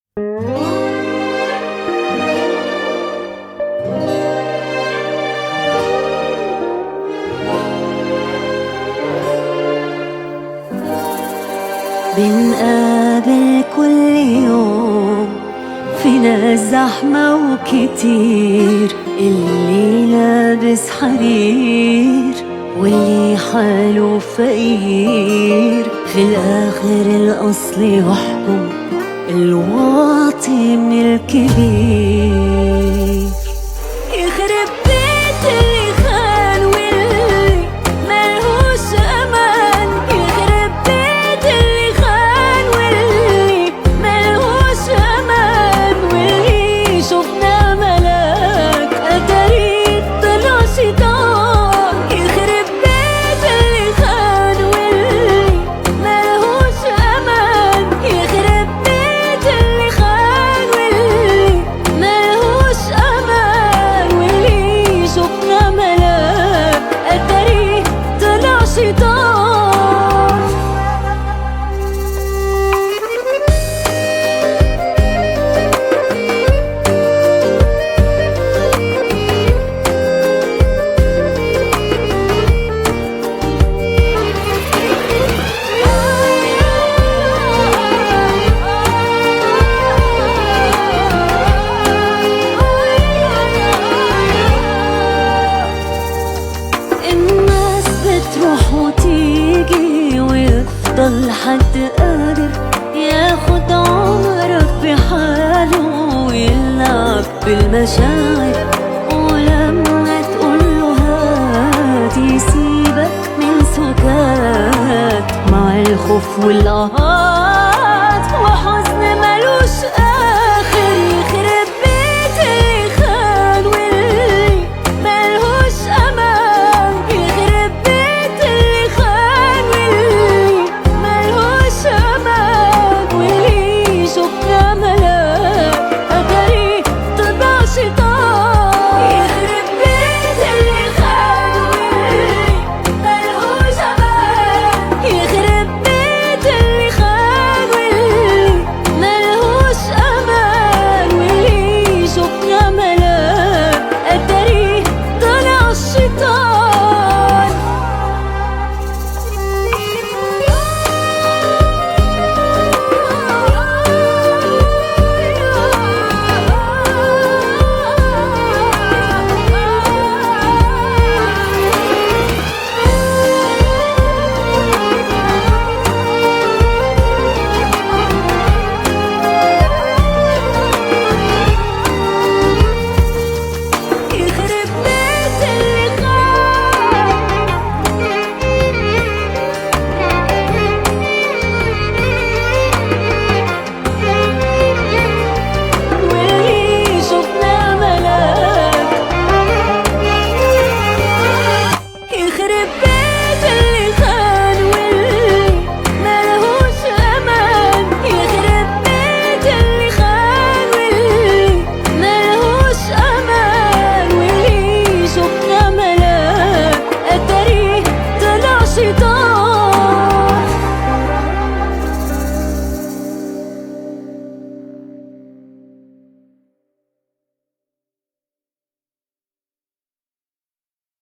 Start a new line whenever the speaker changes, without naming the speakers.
بنقابل كل يوم في ناس زحمة وكتير، اللي لابس حرير واللي حاله فقير. في الآخر الأصل يحكم الواطي من الكبير. يخرب بيت اللي خان واللي ملهوش أمان، يخرب بيت اللي خان واللي ملهوش أمان. واللي شفنا ملاك أتاري طلع شيطان. يخرب بيت اللي خان واللي ملهوش أمان، يخرب بيت اللي خان واللي ملهوش أمان. واللي شفنا ملاك أتاري طلع شيطان. الناس بتروح وتيجي ويفضل حد قادر ياخد عمرك بحاله ويلعب بالمشاعر. ولما تقوله هات يسيبك من سكات مع الخوف والقهر.